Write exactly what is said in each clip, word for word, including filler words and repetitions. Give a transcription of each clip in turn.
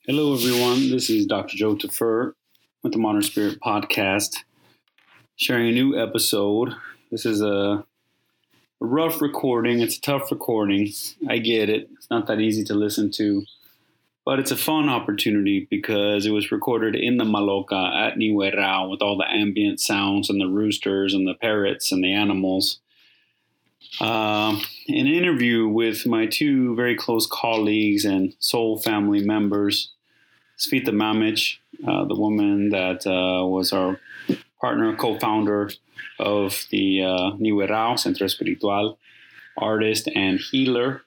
Hello, everyone. This is Doctor Joe Tafur with the Modern Spirit Podcast, sharing a new episode. This is a, a rough recording. It's a tough recording. I get it. It's not that easy to listen to, but it's a fun opportunity because it was recorded in the Maloca at Niuerao with all the ambient sounds and the roosters and the parrots and the animals. Uh, an interview with my two very close colleagues and soul family members, Sveta Mamic, uh, the woman that uh, was our partner, co-founder of the uh, Niuerao Centro Espiritual, artist and healer.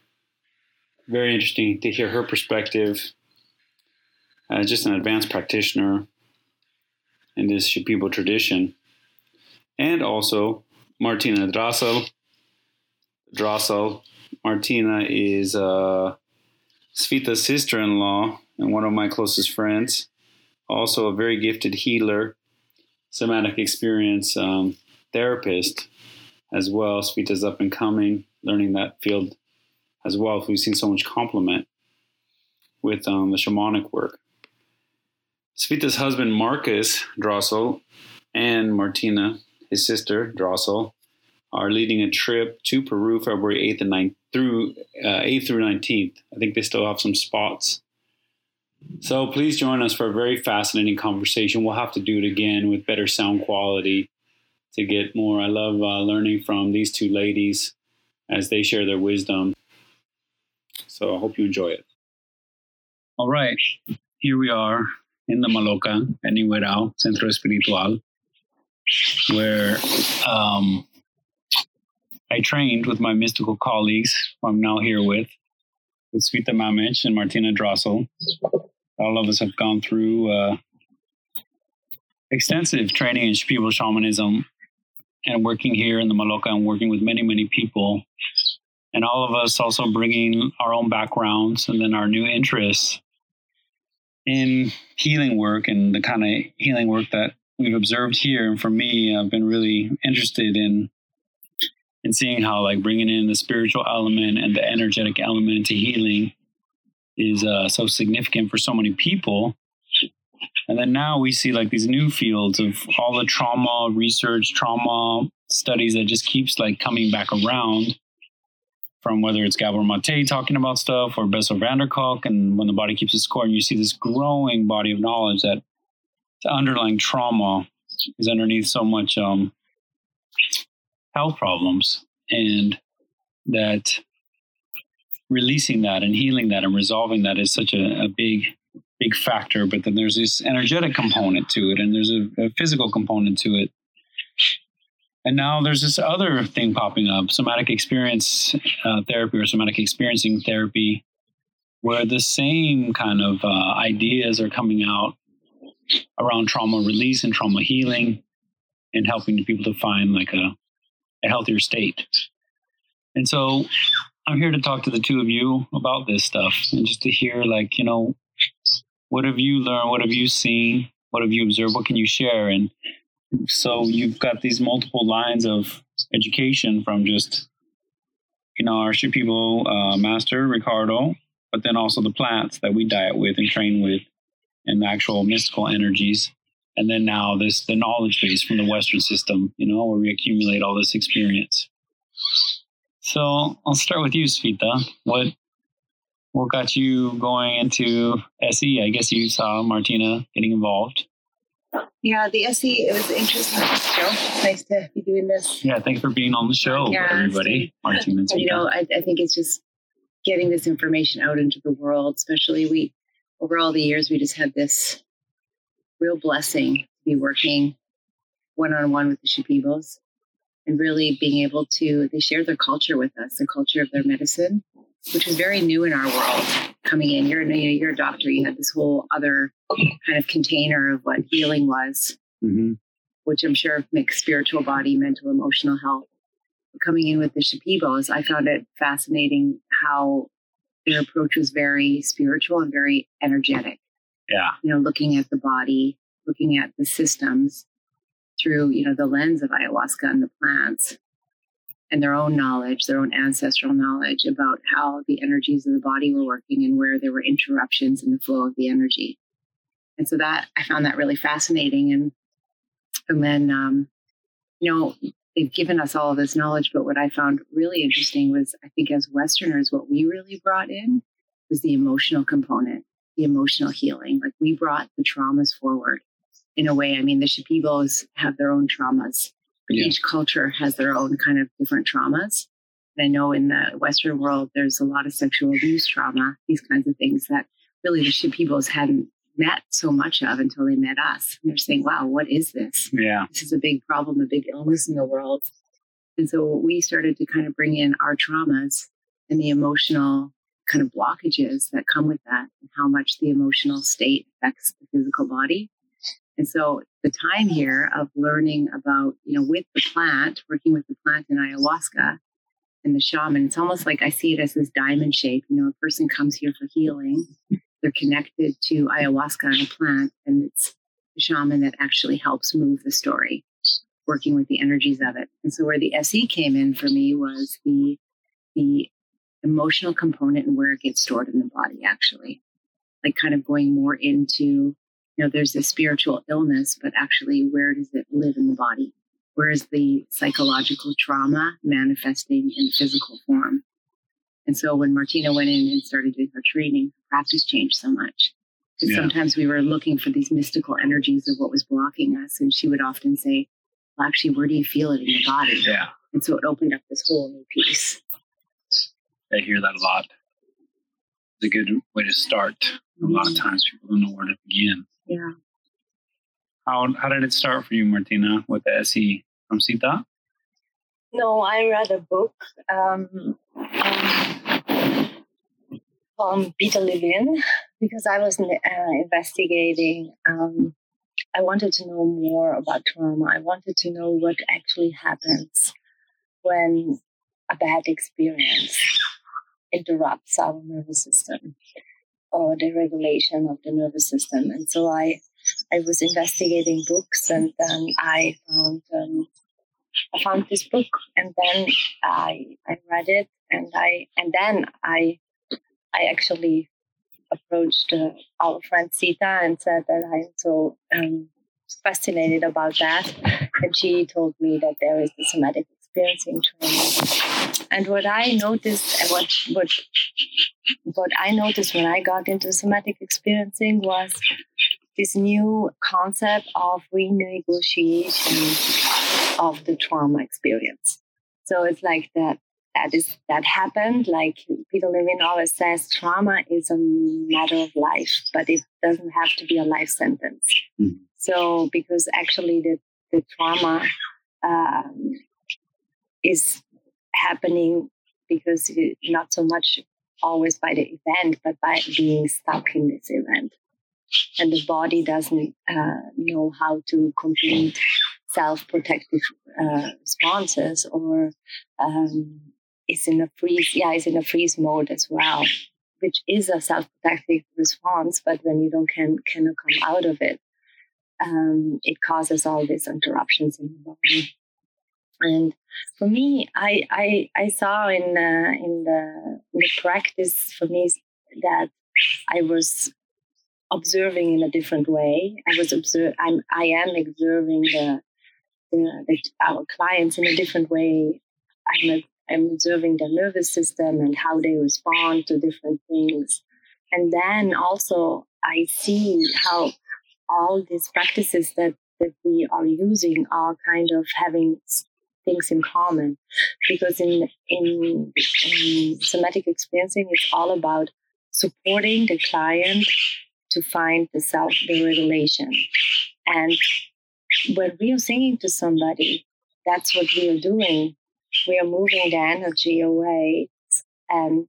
Very interesting to hear her perspective. Uh, just an advanced practitioner in this Shipibo tradition. And also Martina Drossel. Drossel. Martina is uh, Sveta's sister-in-law and one of my closest friends. Also a very gifted healer, somatic experience um, therapist as well. Sveta's up and coming, learning that field as well. We've seen so much complement with um, the shamanic work. Sveta's husband, Marcus Drossel, and Martina, his sister, Drossel, are leading a trip to Peru February eighth and ninth through uh, eighth through nineteenth. I think they still have some spots. So please join us for a very fascinating conversation. We'll have to do it again with better sound quality to get more. I love uh, learning from these two ladies as they share their wisdom. So I hope you enjoy it. All right. Here we are in the Maloca at Niuerao Centro Espiritual, where um, I trained with my mystical colleagues, who I'm now here with, with Sveta Mamic and Martina Drossel. All of us have gone through uh, extensive training in Shipibo shamanism and working here in the Maloca and working with many, many people. And all of us also bringing our own backgrounds and then our new interests in healing work and the kind of healing work that we've observed here. And for me, I've been really interested in in seeing how like bringing in the spiritual element and the energetic element to healing is uh, so significant for so many people. And then now we see like these new fields of all the trauma research, trauma studies that just keeps like coming back around, from whether it's Gabor Mate talking about stuff or Bessel van der Kolk and When the Body Keeps a Score. And you see this growing body of knowledge that the underlying trauma is underneath so much um, health problems, and that releasing that and healing that and resolving that is such a, a big, big factor. But then there's this energetic component to it, and there's a, a physical component to it. And now there's this other thing popping up, somatic experience uh, therapy or somatic experiencing therapy, where the same kind of uh, ideas are coming out around trauma release and trauma healing and helping people to find like a, a healthier state. And so I'm here to talk to the two of you about this stuff and just to hear, like, you know, what have you learned? What have you seen? What have you observed? What can you share? And so you've got these multiple lines of education from just, you know, our Shipibo uh, master, Ricardo, but then also the plants that we diet with and train with and the actual mystical energies. And then now this, the knowledge base from the Western system, you know, where we accumulate all this experience. So I'll start with you, Sveta. What what got you going into S E? I guess you saw Martina getting involved. Yeah, the S E, it was interesting show. It's nice to be doing this. Yeah, thanks for being on the show, yeah, everybody. Martina and Sveta. You know, I, I think it's just getting this information out into the world, especially we, over all the years, we just had this real blessing to be working one-on-one with the Shipibos and really being able to, they share their culture with us, the culture of their medicine, which was very new in our world coming in. You're, you're a doctor. You had this whole other kind of container of what healing was, mm-hmm. which I'm sure makes spiritual body, mental, emotional health. But coming in with the Shipibos, I found it fascinating how their approach was very spiritual and very energetic. Yeah. You know, looking at the body, looking at the systems through, you know, the lens of ayahuasca and the plants. and their own knowledge, their own ancestral knowledge about how the energies of the body were working and where there were interruptions in the flow of the energy. And so that I found that really fascinating. And and then, um, you know, they've given us all of this knowledge, but what I found really interesting was, I think as Westerners, what we really brought in was the emotional component, the emotional healing. Like we brought the traumas forward in a way. I mean, the Shipibos have their own traumas, but yeah. each culture has their own kind of different traumas. And I know in the Western world, there's a lot of sexual abuse trauma, these kinds of things that really the Shipibos hadn't met so much of until they met us. And they're saying, wow, what is this? Yeah. This is a big problem, a big illness in the world. And so we started to kind of bring in our traumas and the emotional kind of blockages that come with that, and how much the emotional state affects the physical body. And so the time here of learning about, you know, with the plant, working with the plant in ayahuasca and the shaman, it's almost like I see it as this diamond shape. You know, a person comes here for healing. They're connected to ayahuasca and a plant, and it's the shaman that actually helps move the story, working with the energies of it. And so where the S E came in for me was the the emotional component and where it gets stored in the body, actually. Like kind of going more into, you know, there's this spiritual illness, but actually where does it live in the body? Where is the psychological trauma manifesting in physical form? And so when Martina went in and started doing her training, practice changed so much. Because yeah. sometimes we were looking for these mystical energies of what was blocking us. And she would often say, well, actually, where do you feel it in your body? Yeah. And so it opened up this whole new piece. I hear that a lot. It's a good way to start. A lot of times people don't know where to begin. Yeah. How how did it start for you, Martina, with the S E from Sita? No, I read a book um, um, from Peter Levine because I was uh, investigating. Um, I wanted to know more about trauma. I wanted to know what actually happens when a bad experience interrupts our nervous system or the regulation of the nervous system. And so I, I was investigating books, and then I found um, I found this book, and then I I read it, and I and then I I actually approached uh, our friend Sita and said that I'm so um, fascinated about that, and she told me that there is the somatic experiencing training. And what I noticed, and what what what I noticed when I got into somatic experiencing was this new concept of renegotiation of the trauma experience. So it's like that that is that happened. Like Peter Levine always says, trauma is a matter of life, but it doesn't have to be a life sentence. Mm-hmm. So because actually the the trauma um, is happening because it, not so much always by the event, but by being stuck in this event. And the body doesn't uh, know how to complete self-protective uh, responses, or um, is in a freeze. Yeah, is in a freeze mode as well, which is a self-protective response. But when you don't can cannot come out of it, um, it causes all these interruptions in the body. And for me, I I, I saw in uh, in the in the practice for me that I was observing in a different way. I was observe. I'm. I am observing the, the, the our clients in a different way. I'm. A, I'm observing their nervous system and how they respond to different things, and then also I see how all these practices that that we are using are kind of having things in common, because in in, in somatic experiencing, it's all about supporting the client to find the self, the regulation. And when we are singing to somebody, that's what we are doing. We are moving the energy away and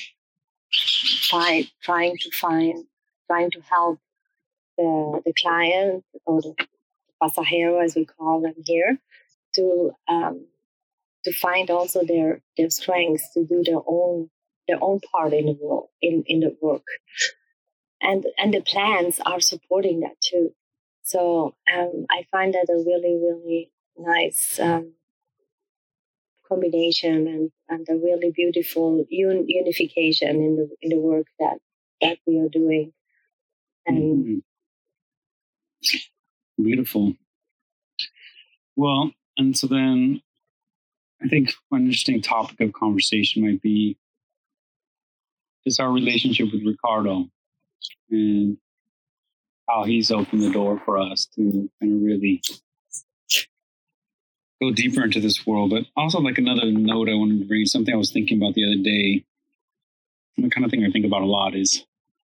find, trying to find, trying to help the, the client, or the pasajero, as we call them here, to um, to find also their their strengths to do their own their own part in the work in, in the work. And and the plans are supporting that too. So um, I find that a really, really nice um, combination and, and a really beautiful un, unification in the in the work that that we are doing. And mm-hmm. Beautiful. Well, and so then I think one interesting topic of conversation might be just our relationship with Ricardo and how he's opened the door for us to kind of really go deeper into this world. But also, like, another note I wanted to bring, something I was thinking about the other day, the kind of thing I think about a lot is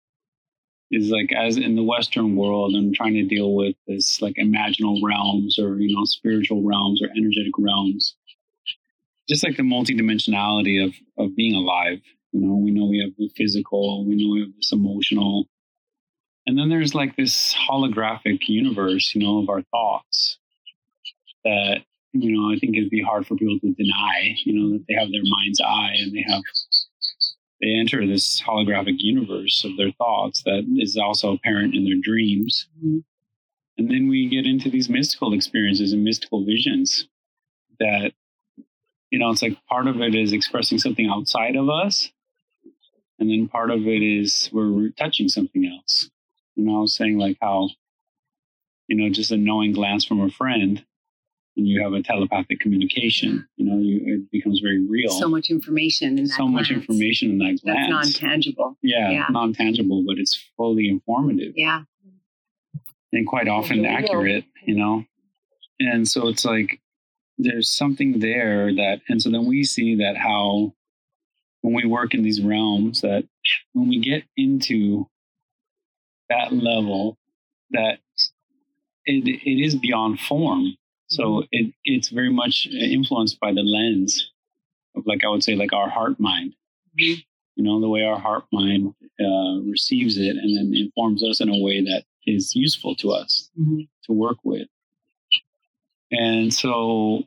is like, as in the Western world, I'm trying to deal with this like imaginal realms, or, you know, spiritual realms or energetic realms, just like the multidimensionality of of being alive. You know, we know we have the physical, we know we have this emotional, and then there's like this holographic universe, you know, of our thoughts that, you know, I think it'd be hard for people to deny, you know, that they have their mind's eye and they have, they enter this holographic universe of their thoughts that is also apparent in their dreams. Mm-hmm. And then we get into these mystical experiences and mystical visions that, you know, it's like part of it is expressing something outside of us. And then part of it is we're touching something else. You know, I was saying like how, you know, just a knowing glance from a friend, and you have a telepathic communication, you know, you, it becomes very real. So much information in that So glance. much information in that glance. That's non-tangible. Yeah, yeah, non-tangible, but it's fully informative. Yeah. And quite often accurate, you know. And so it's like, there's something there that, and so then we see that how, when we work in these realms, that when we get into that level, that it it is beyond form. So it it's very much influenced by the lens of, like, I would say, like our heart mind. Mm-hmm. You know, the way our heart mind uh, receives it and then informs us in a way that is useful to us mm-hmm. to work with. And so,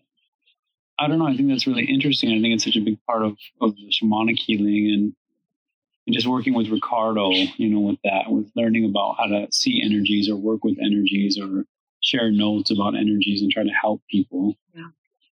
I don't know, I think that's really interesting. I think it's such a big part of, of the shamanic healing, and, and just working with Ricardo, you know, with that, with learning about how to see energies or work with energies or share notes about energies and try to help people. Yeah.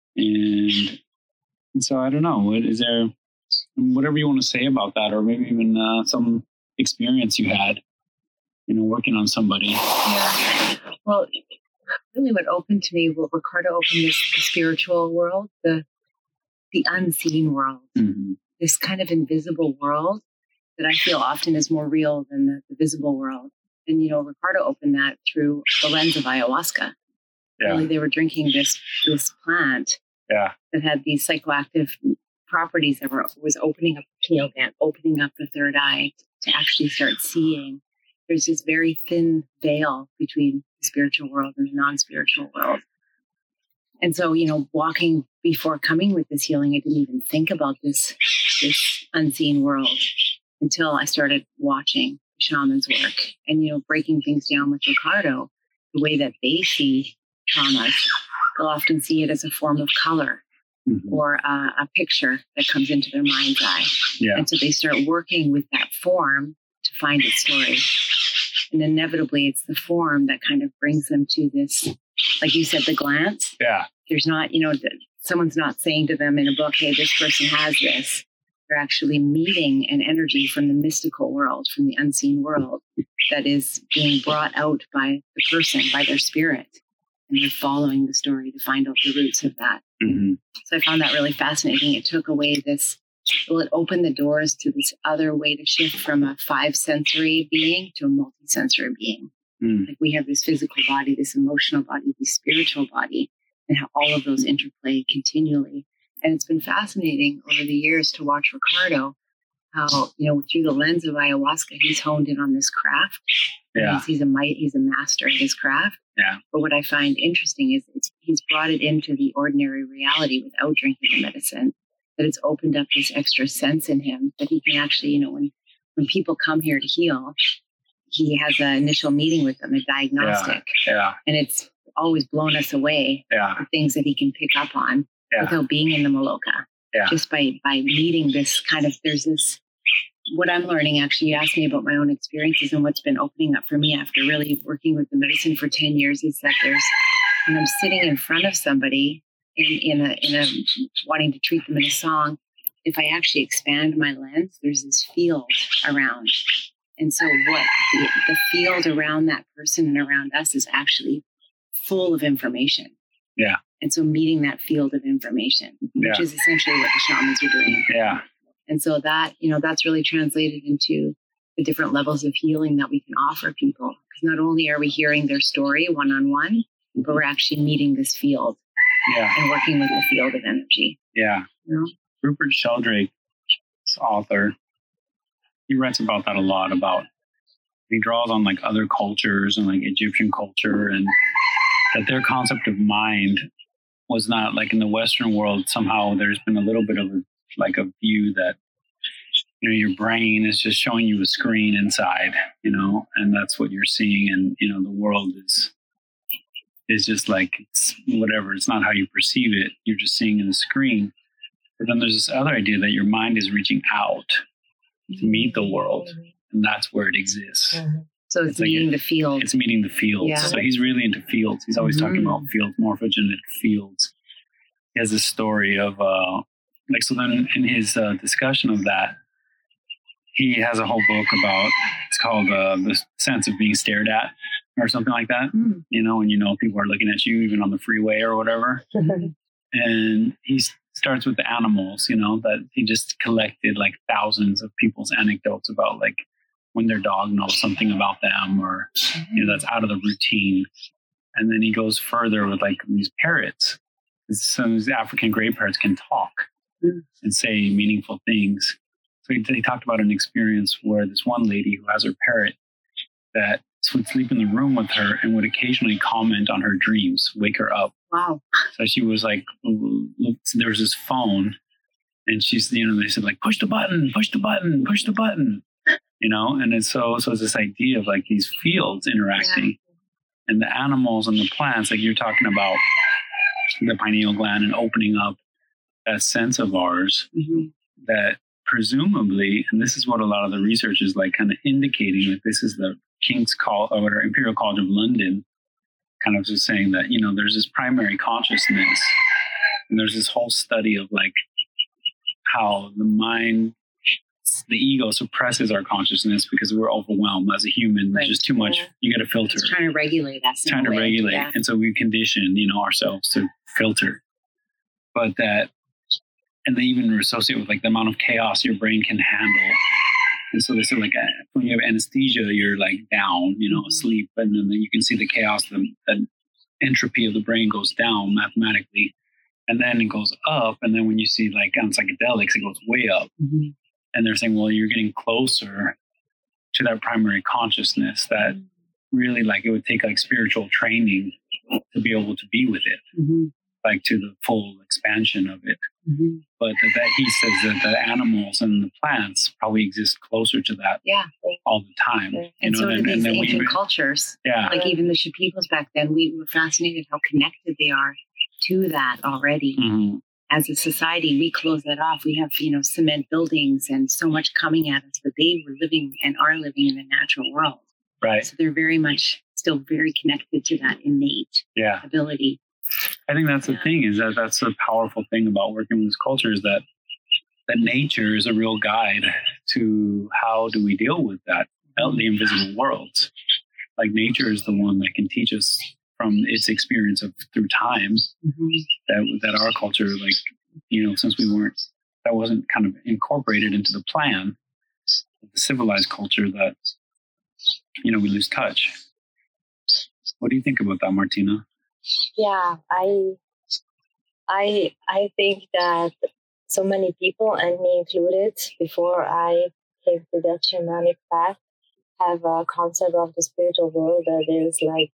And, and so I don't know, what, is there, whatever you want to say about that, or maybe even uh, some experience you had, you know, working on somebody. Yeah. Well, really what opened to me, what Ricardo opened, is the spiritual world, the the unseen world, mm-hmm. this kind of invisible world that I feel often is more real than the, the visible world. And, you know, Ricardo opened that through the lens of ayahuasca. Yeah. Really, they were drinking this this plant yeah. that had these psychoactive properties that were was opening up the pineal gland, opening up the third eye to actually start seeing. There's this very thin veil between the spiritual world and the non-spiritual world. And so, you know, walking before coming with this healing, I didn't even think about this, this unseen world until I started watching shamans work and, you know, breaking things down with Ricardo, the way that they see traumas. They'll often see it as a form of color mm-hmm. or a, a picture that comes into their mind's eye. Yeah. And so they start working with that form to find its story. And inevitably, it's the form that kind of brings them to this, like you said, the glance. Yeah. There's not, you know, someone's not saying to them in a book, hey, this person has this. They're actually meeting an energy from the mystical world, from the unseen world, that is being brought out by the person, by their spirit. And they're following the story to find out the roots of that. Mm-hmm. So I found that really fascinating. It took away this, well, it opened the doors to this other way to shift from a five sensory being to a multi-sensory being. Mm. Like we have this physical body, this emotional body, this spiritual body, and how all of those interplay continually. And it's been fascinating over the years to watch Ricardo, how, you know, through the lens of ayahuasca, he's honed in on this craft. Yeah. He's, he's a might, he's a master at his craft. Yeah. But what I find interesting is it's, he's brought it into the ordinary reality without drinking the medicine. That it's opened up this extra sense in him that he can actually, you know, when when people come here to heal, he has an initial meeting with them, a diagnostic. Yeah. yeah. And it's always blown us away. Yeah. The things that he can pick up on yeah. without being in the Maloka. Yeah. Just by, by meeting this kind of, there's this, what I'm learning, actually, you asked me about my own experiences and what's been opening up for me after really working with the medicine for ten years is that there's, when I'm sitting in front of somebody, in, in a in a wanting to treat them in a song, if I actually expand my lens, there's this field around. And so what the, the field around that person and around us is actually full of information. Yeah. And so meeting that field of information, which Yeah. is essentially what the shamans are doing. Yeah. And so that, you know, that's really translated into the different levels of healing that we can offer people. Because not only are we hearing their story one-on-one, but we're actually meeting this field Yeah. and working with the field of energy. Yeah. You know? Rupert Sheldrake, this author, he writes about that a lot. About he draws on like other cultures and like Egyptian culture, and that their concept of mind was not like in the Western world. Somehow there's been a little bit of a, like a view that, you know, your brain is just showing you a screen inside, you know, and that's what you're seeing, and you know the world is is just like it's whatever. It's not how you perceive it. You're just seeing in the screen. But then there's this other idea that your mind is reaching out to meet the world, and that's where it exists. Mm-hmm. So it's, It's like meeting it- the field. It's meeting the fields. Yeah. So he's really into fields. He's always talking Mhm. about fields, morphogenetic fields. He has this story of, uh, like, so then in his uh, discussion of that, he has a whole book about, it's called uh, The Sense of Being Stared At, or something like that. Mm. You know, when you know people are looking at you, even on the freeway or whatever. And he starts with the animals, you know, that he just collected like thousands of people's anecdotes about like when their dog knows something about them, or, you know, that's out of the routine. And then he goes further with like these parrots. Some of these African gray parrots can talk Mm. and say meaningful things. So he, he talked about an experience where this one lady who has her parrot that would sleep in the room with her and would occasionally comment on her dreams, wake her up. Wow. So she was like, there was this phone, and she's, you know, they said like, push the button, push the button, push the button, you know? And it's so, so it's this idea of like these fields interacting, and the animals and the plants, like you're talking about the pineal gland and opening up that sense of ours Mm-hmm. that presumably, and this is what a lot of the research is like kind of indicating, that this is the King's Call or Imperial College of London kind of just saying that, you know, there's this primary consciousness, and there's this whole study of like how the mind, the ego suppresses our consciousness because we're overwhelmed as a human. Right. There's just too much. Yeah. You got to filter. It's trying to regulate us. in Trying a to way. regulate. Yeah. And so we condition, you know, ourselves to filter. But that, and they even associate with like the amount of chaos your brain can handle. And so they said like, uh, when you have anesthesia, you're like down, you know, asleep, and then you can see the chaos, the, the entropy of the brain goes down mathematically, and then it goes up. And then when you see like on psychedelics, it goes way up. Mm-hmm. And they're saying, well, you're getting closer to that primary consciousness that really like it would take like spiritual training to be able to be with it, Mm-hmm. like to the full expansion of it. Mm-hmm. But that, that he says that the animals and the plants probably exist closer to that Yeah. all the time. You And know, so do and, these and then ancient we, cultures. yeah, Like even the Shipibos back then, we were fascinated how connected they are to that already. hmm As a society, we close that off. We have, you know, cement buildings and so much coming at us, but they were living and are living in a natural world. right, So they're very much still very connected to that innate yeah. ability. I think that's the Yeah. thing, is that that's the powerful thing about working with this culture, is that that nature is a real guide to how do we deal with that, the invisible worlds. Like nature is the one that can teach us from its experience of through time Mm-hmm. that that our culture, like, you know, since we weren't, that wasn't kind of incorporated into the plan of the civilized culture, that, you know, we lose touch. What do you think about that, Martina? Yeah, I, I, I think that so many people, and me included, before I came to that shamanic path, have a concept of the spiritual world that is like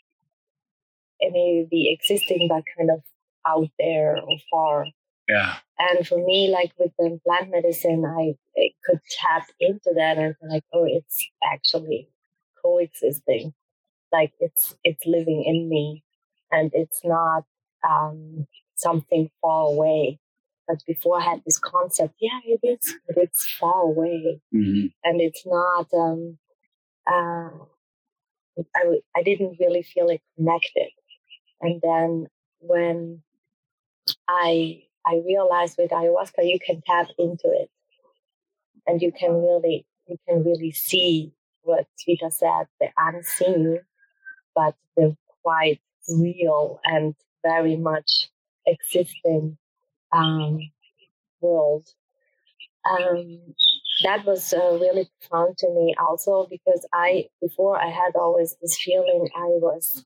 maybe existing, but kind of out there or far. Yeah. And for me, like with the plant medicine, I, I could tap into that and be like, oh, it's actually coexisting. Like it's it's living in me, and it's not um, something far away. But before I had this concept, yeah, it is, but it's far away, Mm-hmm. and it's not. Um, uh, I w- I didn't really feel it connected. And then when I I realized with ayahuasca you can tap into it, and you can really you can really see what Svita said, the unseen, but the quite real and very much existing um, world. Um, that was uh, really profound to me also, because I, before I had always this feeling I was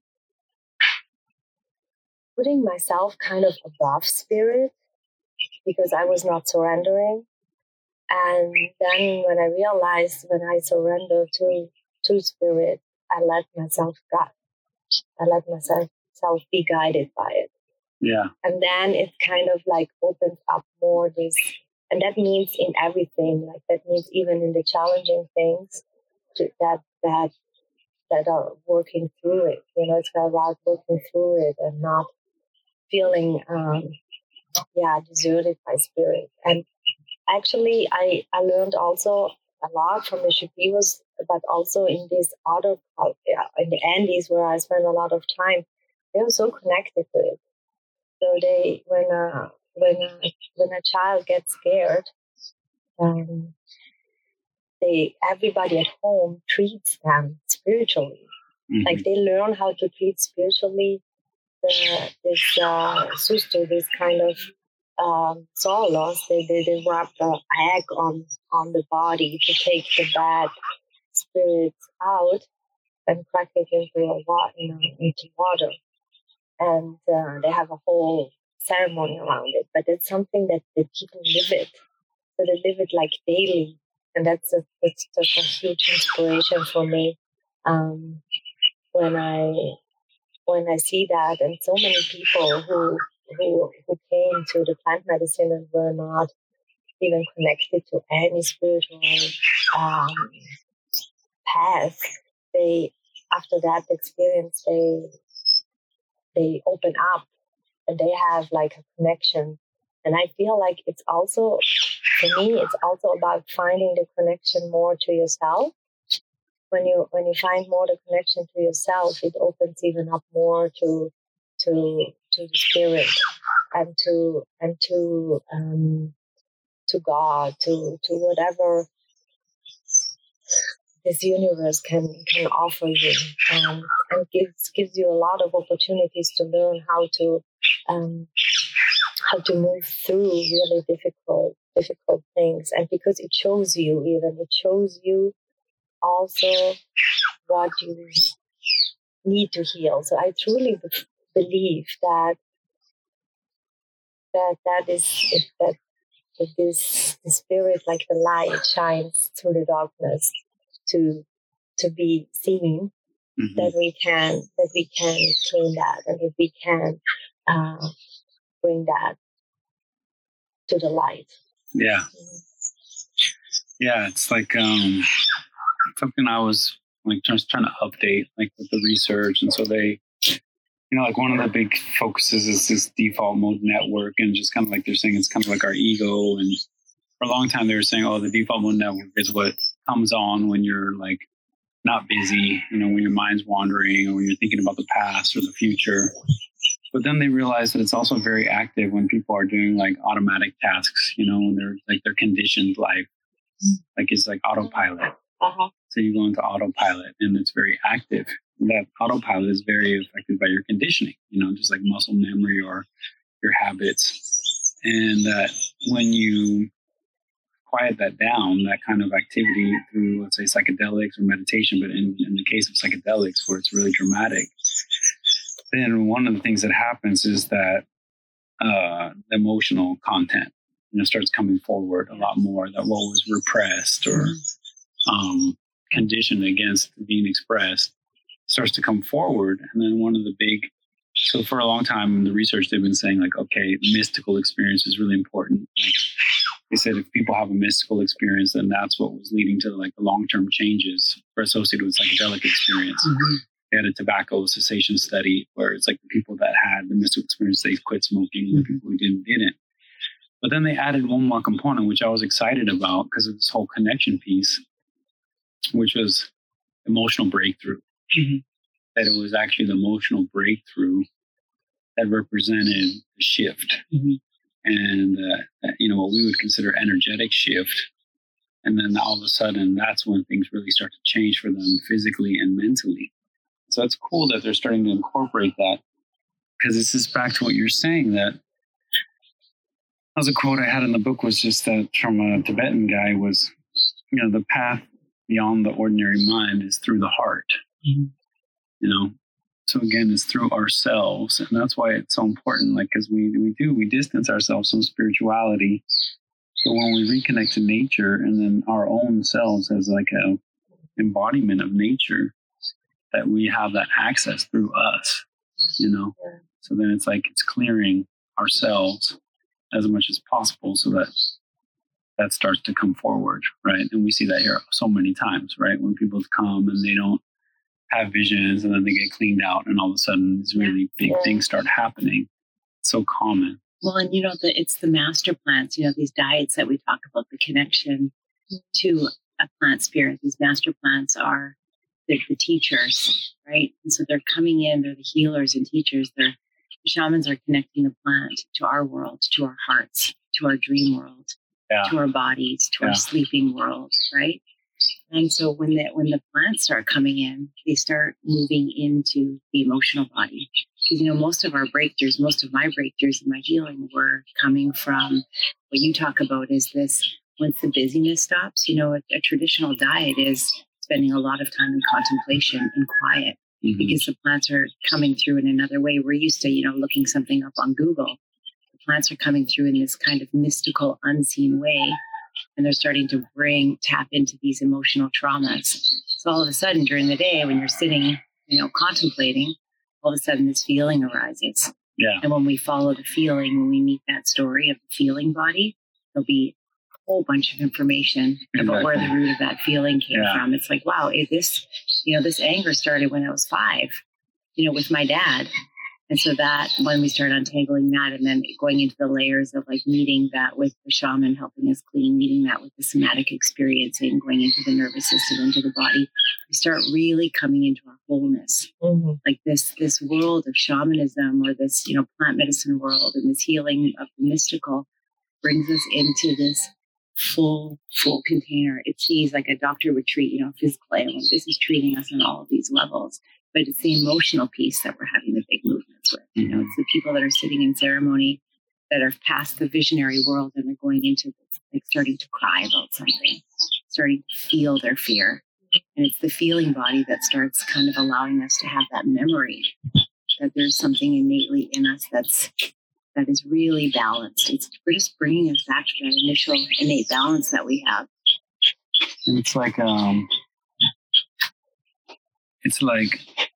putting myself kind of above spirit because I was not surrendering. And then when I realized, when I surrendered to, to spirit, I let myself guide. I let myself self be guided by it. Yeah. And then it kind of like opens up more this, and that means in everything, like that means even in the challenging things to, that, that, that are working through it. You know, it's about working through it and not feeling, um, yeah, deserted by spirit. And actually, I, I learned also a lot from the Shipiros, but also in this other part, in the Andes, where I spent a lot of time, they were so connected to it. So they, when a when a, when a child gets scared, um, they everybody at home treats them spiritually. Mm-hmm. Like they learn how to treat spiritually. The, this uh, susto, this kind of um, solos, they, they they wrap the egg on on the body to take the bad spirits out and crack it into a water, into water, and uh, they have a whole ceremony around it. But it's something that the people live it, so they live it like daily, and that's a, that's just a huge inspiration for me. Um, when I when I see that, and so many people who who who came to the plant medicine and were not even connected to any spiritual um, path, they after that experience they they open up and they have like a connection. And I feel like it's also, for me, it's also about finding the connection more to yourself. When you when you find more the connection to yourself, it opens even up more to to to the spirit and to and to um, to God, to to whatever this universe can can offer you, um, and gives gives you a lot of opportunities to learn how to um, how to move through really difficult difficult things. And because it shows you, even it shows you also what you need to heal. So I truly be- believe that that that is that, that this the spirit, like the light, shines through the darkness to to be seen. Mm-hmm. That we can that we can clean that, and that we can uh, bring that to the light. Yeah, yeah. It's like um, something I was like just trying to update, like with the research, and so they, you know, like one of the big focuses is this default mode network, and just kind of like they're saying it's kind of like our ego. And for a long time they were saying, oh, the default mode network is what comes on when you're like not busy, you know, when your mind's wandering or when you're thinking about the past or the future. But then they realize that it's also very active when people are doing like automatic tasks, you know, when they're like their conditioned life, like it's like autopilot. Uh-huh. So you go into autopilot and it's very active. That autopilot is very affected by your conditioning, you know, just like muscle memory or your habits. And that when you quiet that down, that kind of activity through, let's say, psychedelics or meditation, but in, in the case of psychedelics where it's really dramatic, then one of the things that happens is that uh, the emotional content, you know, starts coming forward a lot more. That what was repressed or um, conditioned against being expressed starts to come forward. And then one of the big, so for a long time in the research, they've been saying like, okay, the mystical experience is really important. Like they said, if people have a mystical experience, then that's what was leading to like the long-term changes associated with psychedelic experience. Mm-hmm. They had a tobacco cessation study where it's like the people that had the mystical experience, they quit smoking, and the people who didn't, didn't. But then they added one more component, which I was excited about because of this whole connection piece, which was emotional breakthrough. Mm-hmm. That it was actually the emotional breakthrough that represented the shift. Mm-hmm. And, uh, you know, what we would consider energetic shift. And then all of a sudden, that's when things really start to change for them physically and mentally. So it's cool that they're starting to incorporate that, because this is back to what you're saying, that that was a quote I had in the book, was just that from a Tibetan guy was, you know, the path beyond the ordinary mind is through the heart, mm-hmm. you know. So again, it's through ourselves. And that's why it's so important, like, because we, we do, we distance ourselves from spirituality. But when we reconnect to nature and then our own selves as like a embodiment of nature, that we have that access through us, you know. Yeah. So then it's like it's clearing ourselves as much as possible so that that starts to come forward, right? And we see that here so many times, right? When people come and they don't have visions and then they get cleaned out and all of a sudden these really big Yeah. things start happening. It's so common. Well, and you know, the, it's the master plants, you know, these diets that we talk about, the connection to a plant spirit. These master plants are the, the teachers, right? And so they're coming in, they're the healers and teachers. They're, the shamans are connecting the plant to our world, to our hearts, to our dream world, Yeah. to our bodies, to Yeah. our sleeping world, right? And so when the, when the plants start coming in, they start moving into the emotional body. Because, you know, most of our breakthroughs, most of my breakthroughs in my healing were coming from what you talk about is this, once the busyness stops, you know, a, a traditional diet is spending a lot of time in contemplation and quiet, Mhm. because the plants are coming through in another way. We're used to, you know, looking something up on Google. The plants are coming through in this kind of mystical, unseen way. And they're starting to bring, tap into these emotional traumas. So all of a sudden during the day, when you're sitting, you know, contemplating, all of a sudden this feeling arises. Yeah. And when we follow the feeling, when we meet that story of the feeling body, there'll be a whole bunch of information about where the Exactly. root of that feeling came Yeah. from. It's like, wow, it, this, you know, this anger started when I was five, you know, with my dad. And so that, when we start untangling that and then going into the layers of like meeting that with the shaman helping us clean, meeting that with the somatic experiencing, going into the nervous system, into the body, we start really coming into our wholeness. Mm-hmm. Like this, this world of shamanism or this, you know, plant medicine world and this healing of the mystical brings us into this full, full container. It sees like a doctor would treat, you know, physical ailment. This is treating us on all of these levels. But it's the emotional piece that we're having the big movements with. You know, it's the people that are sitting in ceremony that are past the visionary world and they're going into this, like starting to cry about something, starting to feel their fear. And it's the feeling body that starts kind of allowing us to have that memory that there's something innately in us that's that is really balanced. It's we're just bringing us back to that initial innate balance that we have. And it's like, um, it's like,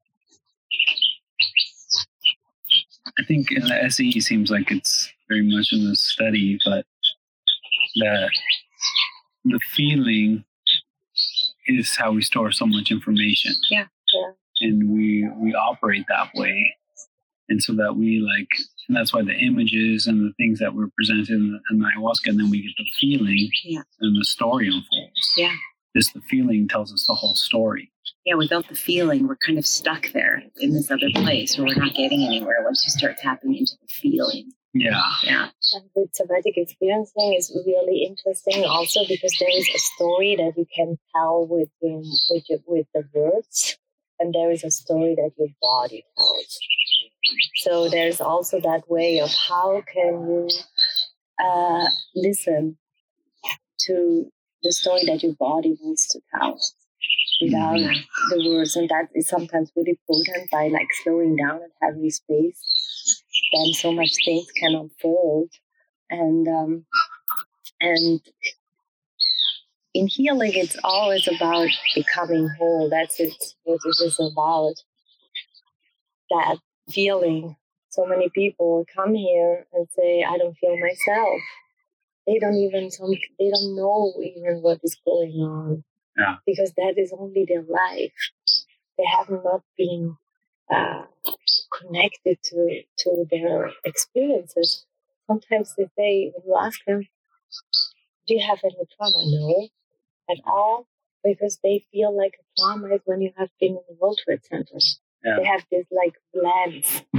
I think in the S E seems like it's very much in the study, but that the feeling is how we store so much information. Yeah. Yeah. And we, we operate that way. And so that we like, and that's why the images and the things that were presented in the, in the ayahuasca, and then we get the feeling Yeah. and the story unfolds. Yeah. Just the feeling tells us the whole story. Yeah, without the feeling, we're kind of stuck there in this other place where we're not getting anywhere once you start tapping into the feeling. Yeah. Yeah. And with somatic experiencing is really interesting also because there is a story that you can tell with um, with your, with the words, and there is a story that your body tells. So there's also that way of how can you uh, listen to the story that your body wants to tell without Mm-hmm. the words, and that is sometimes really potent by like slowing down and having space. Then so much things can unfold, and um, and in healing, it's always about becoming whole. That's it. What it is about. That feeling. So many people come here and say, "I don't feel myself." They don't even some. They don't know even what is going on. Yeah. Because that is only their life. They have not been uh, connected to to their experiences. Sometimes they say, when you ask them, "Do you have any trauma?" No, at all, because they feel like a trauma is when you have been in the World Trade Center. Yeah. They have this like lens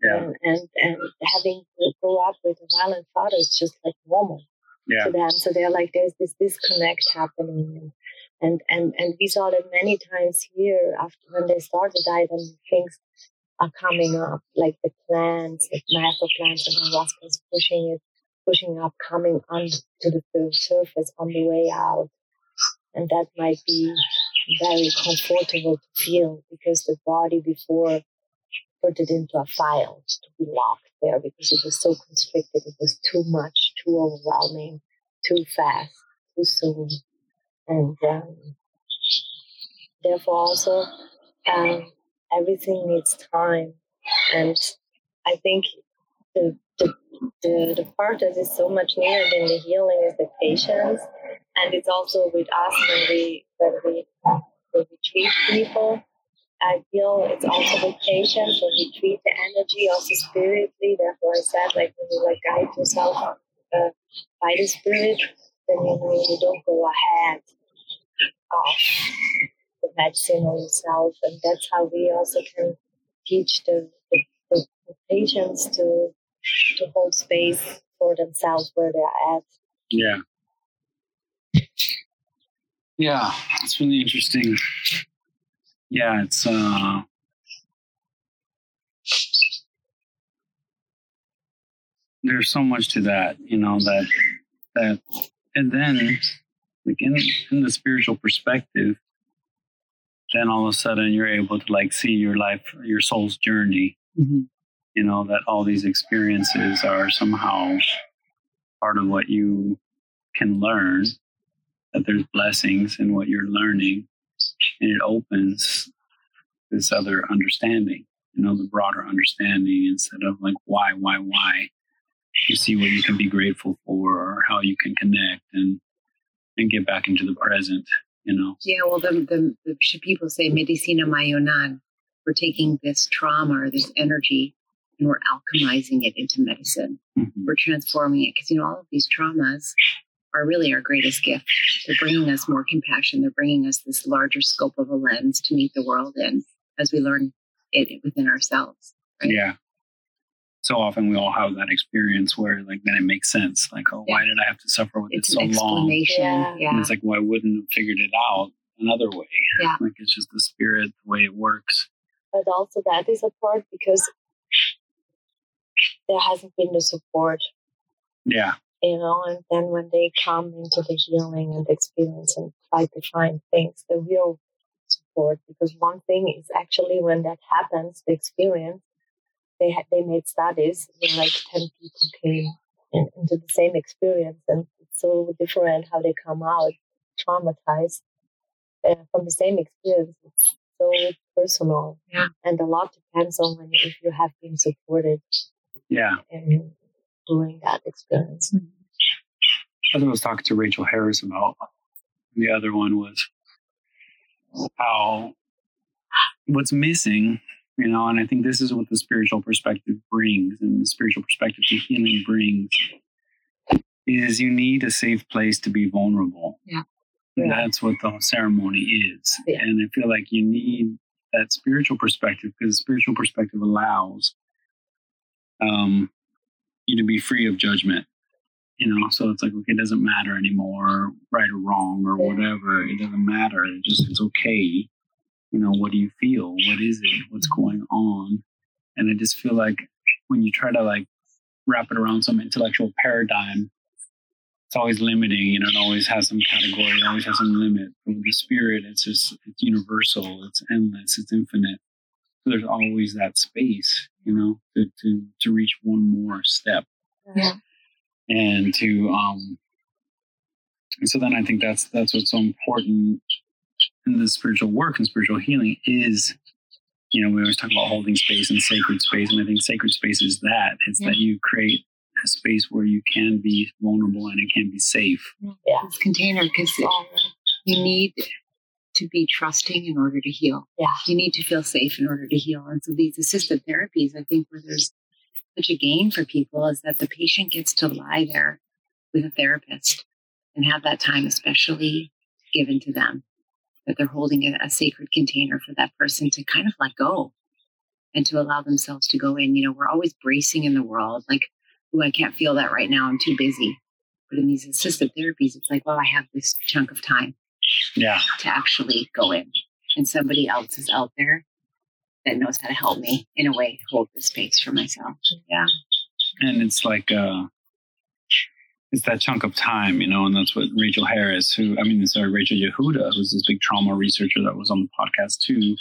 Yeah. And, and and having to grow up with a violent father is just like normal Yeah. to them. So they're like, there's this disconnect happening. And, and, and we saw that many times here after when they started diet and things are coming up, like the plants, like master plants and ayahuasca is pushing it, pushing up, coming onto the surface on the way out. And that might be very comfortable to feel because the body before put it into a file to be locked there because it was so constricted. It was too much, too overwhelming, too fast, too soon. And um, therefore also um, everything needs time. And I think the, the, the, the part that is so much needed in the healing is the patience. And it's also with us when we, when we, when we treat people. I feel it's also with patience when we treat the energy, also spiritually. Therefore, I said, like, when you like guide yourself uh, by the spirit, then you know you don't go ahead of the medicine or yourself. And that's how we also can teach the, the, the, the patients to to hold space for themselves where they're at. Yeah. Yeah, it's really interesting. Yeah, it's uh there's so much to that, you know, that that and then like in in the spiritual perspective, then all of a sudden you're able to like see your life, your soul's journey. Mm-hmm. You know, that all these experiences are somehow part of what you can learn, that there's blessings in what you're learning, and it opens this other understanding, you know, the broader understanding instead of like why, why, why. You see what you can be grateful for or how you can connect and and get back into the present, you know. Yeah, well, the, the, the people say medicina mayonan. We're taking this trauma or this energy and we're alchemizing it into medicine. Mm-hmm. We're transforming it because, you know, all of these traumas are really our greatest gift. They're bringing us more compassion. They're bringing us this larger scope of a lens to meet the world in as we learn it within ourselves. Right? Yeah. So often we all have that experience where like then it makes sense. Like, oh, yeah. Why did I have to suffer with it's it so long? Yeah. Yeah. And it's like, well, I wouldn't have figured it out another way. Yeah. Like it's just the spirit, the way it works. But also that is a part because there hasn't been the support. Yeah. You know, and then when they come into the healing and the experience and try to find things, the real support, because one thing is actually when that happens, the experience, they had, they made studies where like ten people came in, into the same experience, and it's so different how they come out traumatized uh, from the same experience. It's so personal, yeah. And a lot depends on when if you have been supported, yeah, in doing that experience. I was talking to Rachel Harris about. The other one was how what's missing. You know, and I think this is what the spiritual perspective brings, and the spiritual perspective to healing brings, is you need a safe place to be vulnerable. Yeah. And that's what the ceremony is. Yeah. And I feel like you need that spiritual perspective because the spiritual perspective allows um, you to be free of judgment. You know, so it's like, okay, it doesn't matter anymore, right or wrong or yeah. whatever. It doesn't matter. It just, it's okay. You know, what do you feel? What is it? What's going on? And I just feel like when you try to like wrap it around some intellectual paradigm, it's always limiting. You know, it always has some category. It always has some limit. But with the spirit, it's just, it's universal. It's endless. It's infinite. So there's always that space, you know, to, to, to reach one more step. Yeah. And to, um, and so then I think that's, that's what's so important in the spiritual work and spiritual healing is, you know, we always talk about holding space and sacred space. And I think sacred space is that. It's yeah. that you create a space where you can be vulnerable and it can be safe. Yeah. This container, because you need to be trusting in order to heal. Yeah. You need to feel safe in order to heal. And so these assisted therapies, I think where there's such a gain for people is that the patient gets to lie there with a therapist and have that time especially given to them. That they're holding a, a sacred container for that person to kind of let go and to allow themselves to go in. You know, we're always bracing in the world, like, oh, I can't feel that right now. I'm too busy. But in these assisted therapies, it's like, well, I have this chunk of time Yeah. to actually go in. And somebody else is out there that knows how to help me in a way hold the space for myself. Yeah. And it's like, uh, it's that chunk of time, you know, and that's what Rachel Harris, who, I mean, sorry, Rachel Yehuda, who's this big trauma researcher that was on the podcast too.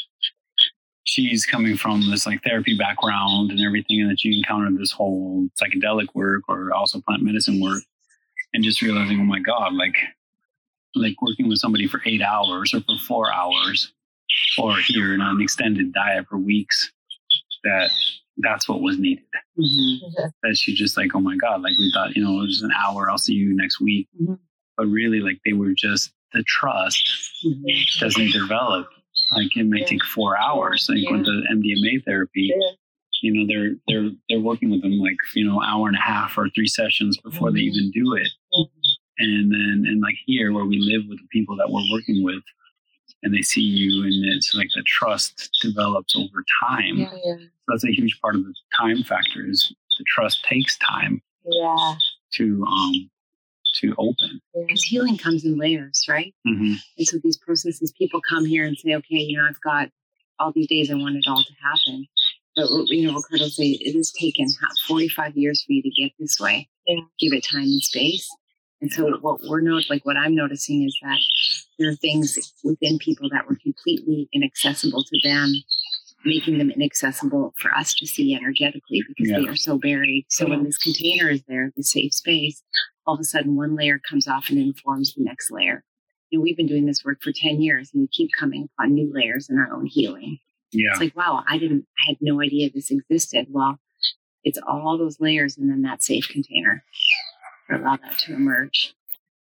She's coming from this like therapy background and everything, and that she encountered this whole psychedelic work or also plant medicine work, and just realizing, oh my God, like, like working with somebody for eight hours or for four hours, or here in an extended diet for weeks, that that's what was needed. Mm-hmm. That she just like, oh my God, like we thought, you know, it was an hour, I'll see you next week. Mm-hmm. But really, like they were just, the trust Mm-hmm. doesn't develop. Like it may Yeah. take four hours. Like Yeah. with the M D M A therapy, Yeah. you know, they're they're they're working with them like, you know, hour and a half or three sessions before Mm-hmm. they even do it. And then and like here where we live with the people that we're working with, and they see you, and it's like the trust develops over time. Yeah. Yeah. That's a huge part of the time factor, is the trust takes time Yeah. to um to open. Because healing comes in layers, right? Mm-hmm. And so these processes, people come here and say, okay, you know, I've got all these days I want it all to happen. But, you know, Ricardo say it has taken forty-five years for you to get this way. Yeah. Give it time and space. And so what we're not, like what I'm noticing is that there are things within people that were completely inaccessible to them, making them inaccessible for us to see energetically because Yeah. they are so buried. So when this container is there, the safe space, all of a sudden one layer comes off and informs the next layer. You know, we've been doing this work for ten years and we keep coming upon new layers in our own healing. Yeah. It's like, wow, I didn't, I had no idea this existed. Well, it's all those layers and then that safe container to allow that to emerge.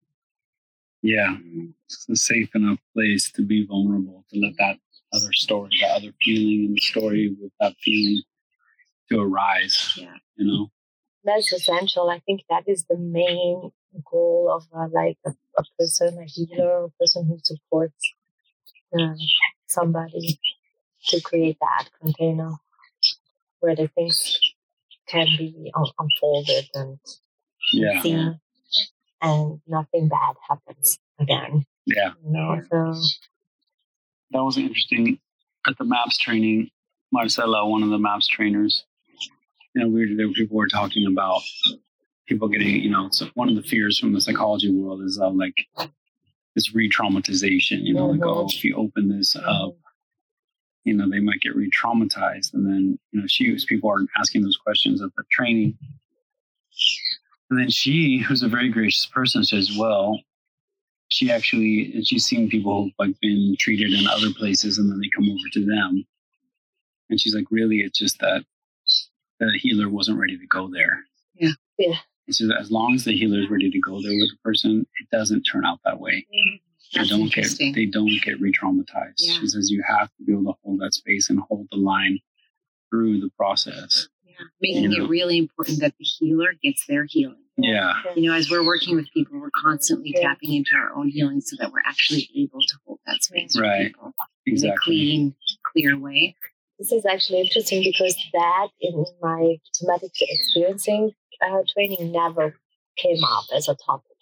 Yeah. It's a safe enough place to be vulnerable, to let that other story, that other feeling in the story with that feeling to arise. Yeah. You know? That's essential. I think that is the main goal of uh, like a, a person, a healer, a person who supports uh, somebody, to create that container where the things can be un- unfolded and Yeah. seen, and nothing bad happens again. Yeah. You know, so That was interesting. At the MAPS training, Marcela, one of the MAPS trainers, you know, we there were people were talking about people getting, you know, so one of the fears from the psychology world is uh, like this re-traumatization, you know, like, oh, if you open this up, you know, they might get re-traumatized. And then, you know, she was, people are asking those questions at the training. And then she, who's a very gracious person, says, well, she actually, and she's seen people who've like been treated in other places and then they come over to them. And she's like, really, it's just that the healer wasn't ready to go there. Yeah. Yeah. And so as long as the healer is ready to go there with the person, it doesn't turn out that way. They That's don't get interesting. they don't get re-traumatized. Yeah. She says you have to be able to hold that space and hold the line through the process. Yeah. Making You know? it really important that the healer gets their healing. Yeah. You know, as we're working with people, we're constantly Yeah. tapping into our own healing so that we're actually able to hold that space for Right. people in a Exactly. clean, clear way. this is actually interesting because that in my somatic experiencing uh, training never came up as a topic.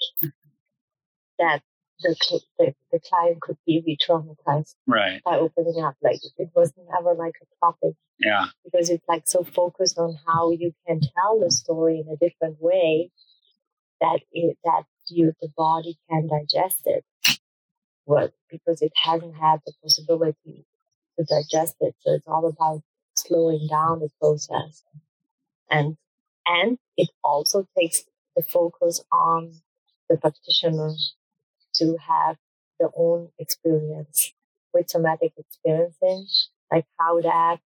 That the, cl- the the client could be re-traumatized Right. by opening up. Like it was never like a topic Yeah. because it's like so focused on how you can tell the story in a different way that it that you the body can digest it. What because it hasn't had the possibility to digest it. So it's all about slowing down the process. And and it also takes the focus on the practitioner to have their own experience with somatic experiencing, like how that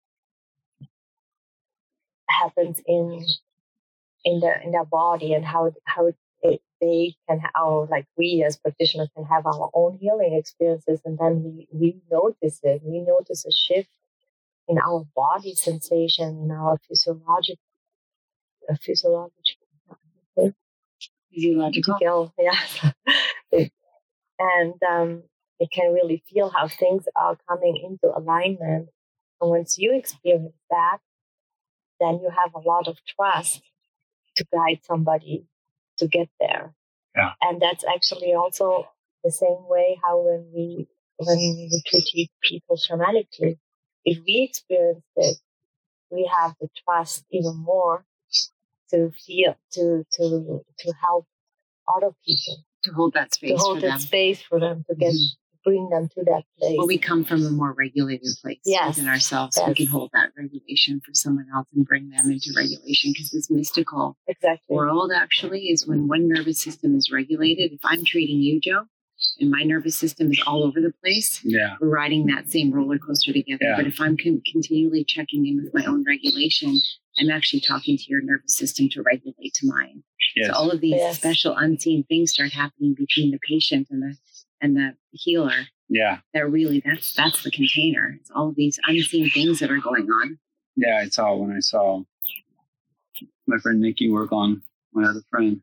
happens in in their in their body and how how it, they can or like we as practitioners can have our own healing experiences, and then we, we notice it. We notice a shift in our body sensation, in our physiologic uh, physiological Physiological. yeah. And um, it can really feel how things are coming into alignment And once you experience that, then you have a lot of trust to guide somebody to get there. Yeah. And that's actually also the same way how when we when we treat people shamanically, if we experience it, we have the trust even more to feel to to to help other people, to hold that space to hold for that them. space for them to get mm-hmm. bring them to that place. Well, we come from a more regulated place yes. within ourselves. Yes. We can hold that regulation for someone else and bring them into regulation, because this mystical exactly. world actually is when one nervous system is regulated. If I'm treating you, Joe, and my nervous system is all over the place, yeah. we're riding that same roller coaster together. Yeah. But if I'm con- continually checking in with my own regulation, I'm actually talking to your nervous system to regulate to mine. Yes. So all of these yes. special unseen things start happening between the patient and the and the healer. Yeah. That really, that's that's the container. It's all of these unseen things that are going on. Yeah, I saw when I saw my friend Nikki work on my other friend,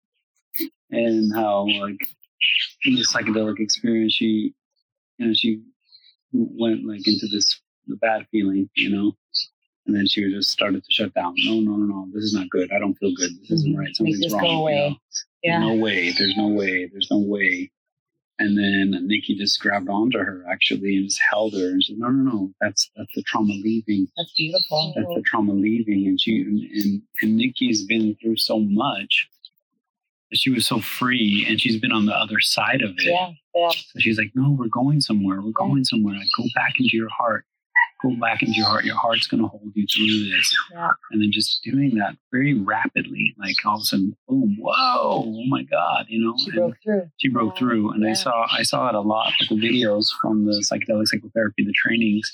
and how like in the psychedelic experience, she, you know, she went like into this the bad feeling, you know, and then she just started to shut down. No, no, no, no, this is not good. I don't feel good. This isn't right. Something's Make this wrong. Go away. You know? Yeah. There's no way. There's no way. There's no way. And then Nikki just grabbed onto her actually and just held her and said, "No, no, no, that's that's the trauma leaving. That's beautiful. That's the trauma leaving." And she and, and, and Nikki's been through so much. She was so free, and she's been on the other side of it. Yeah, yeah. So she's like, "No, we're going somewhere. We're going somewhere. Like, go back into your heart. Go back into your heart. Your heart's going to hold you through this." Yeah. And then just doing that very rapidly, like all of a sudden, boom, whoa, oh my God, you know. She and broke through. She broke yeah. through, and yeah. I saw I saw it a lot with the videos from the psychedelic psychotherapy, the trainings,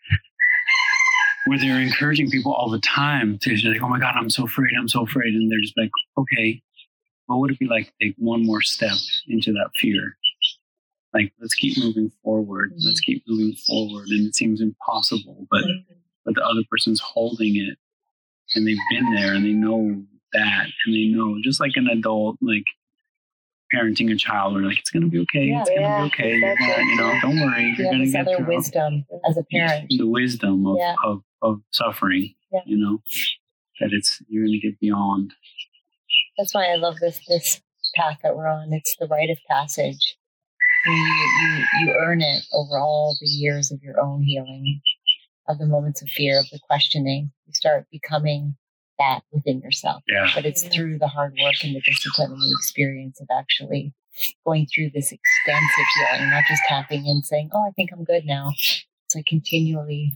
where they're encouraging people all the time to just like, "Oh my God, I'm so afraid, I'm so afraid," and they're just like, "Okay, what would it be like to take one more step into that fear? Like, let's keep moving forward. Mm-hmm. Let's keep moving forward." And it seems impossible, but mm-hmm. but the other person's holding it, and they've been there, and they know that, and they know, just like an adult, like parenting a child, or like, it's gonna be okay. Yeah, it's gonna yeah, be okay. Exactly. You're gonna, you know, don't worry. You're yeah, gonna this get other through. wisdom as a parent. The wisdom of yeah. of, of suffering. Yeah. You know, that it's you're gonna get beyond. That's why I love this this path that we're on. It's the rite of passage. You, you, you earn it over all the years of your own healing, of the moments of fear, of the questioning. You start becoming that within yourself. Yeah. But it's through the hard work and the discipline and the experience of actually going through this extensive healing, not just tapping in saying, "Oh, I think I'm good now." It's like continually.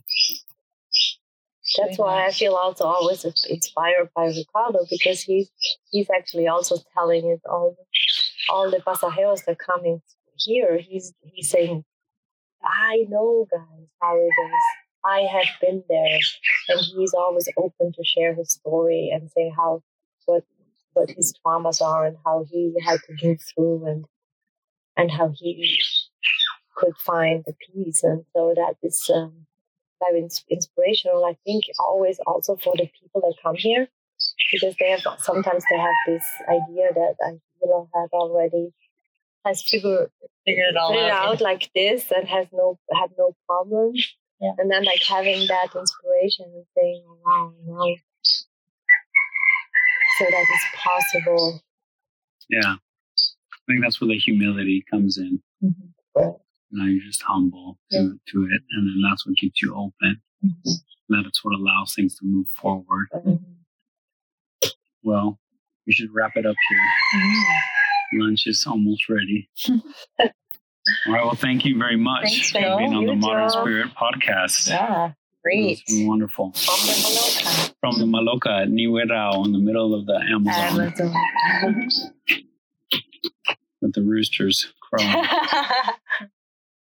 That's why I feel also always inspired by Ricardo, because he's he's actually also telling us all all the pasajeros that are coming here. He's he's saying, "I know, guys, how it is. I have been there," and he's always open to share his story and say how what what his traumas are and how he had to move through and and how he could find the peace. And so that is. Um, Very inspirational, I think, always also for the people that come here, because they have sometimes they have this idea that I feel had already has figured figured it all figured out, out yeah. like this and has no had no problems, yeah. and then like having that inspiration and saying, "Oh, wow, wow, so that is possible." Yeah, I think that's where the humility comes in. Mm-hmm. Right. You know, you're just humble to, yeah. to it, and then that's what keeps you open. Mm-hmm. That's what allows things to move forward. Mm-hmm. Well, we should wrap it up here. Mm-hmm. Lunch is almost ready. All right. Well, thank you very much Thanks, for Joe. being on the You, Modern Joe. Spirit podcast. Yeah, great. It's been wonderful. From the Maloka. From the Maloka at Niuerao in the middle of the Amazon. Amazon. With the roosters crowing.